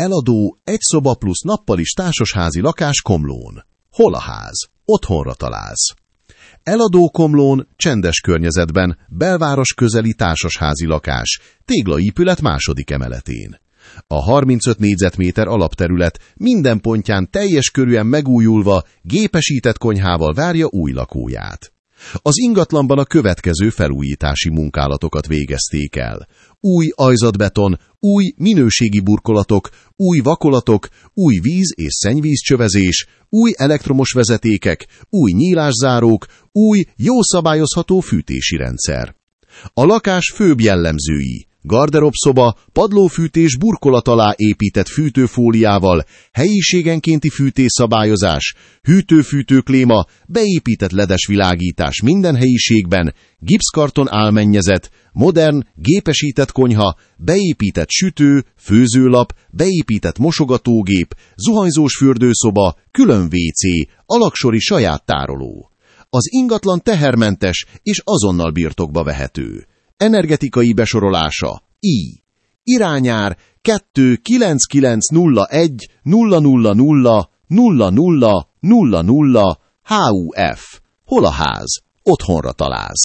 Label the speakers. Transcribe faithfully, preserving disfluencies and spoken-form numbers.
Speaker 1: Eladó egy szoba plusz nappalis társasházi lakás Komlón. Hol a ház? Otthonra találsz. Eladó Komlón, csendes környezetben, belváros közeli társasházi lakás, téglaépület második emeletén. A harmincöt négyzetméter alapterület minden pontján teljes körűen megújulva, gépesített konyhával várja új lakóját. Az ingatlanban a következő felújítási munkálatokat végezték el. Új ajzatbeton, új minőségi burkolatok, új vakolatok, új víz- és szennyvízcsövezés, új elektromos vezetékek, új nyílászárók, új, jó szabályozható fűtési rendszer. A lakás főbb jellemzői: garderobszoba, padlófűtés burkolat alá épített fűtőfóliával, helyiségenkénti fűtésszabályozás, hűtő-fűtőkléma, beépített ledes világítás minden helyiségben, gipszkarton álmennyezet, modern, gépesített konyha, beépített sütő, főzőlap, beépített mosogatógép, zuhanyzós fürdőszoba, külön vécé, alaksori saját tároló. Az ingatlan tehermentes és azonnal birtokba vehető. Energetikai besorolása I. Irányár kettő kilenc kilenc nulla egy nulla nulla nulla nulla nulla nulla nulla H U F. Hol a ház? Otthonra találsz.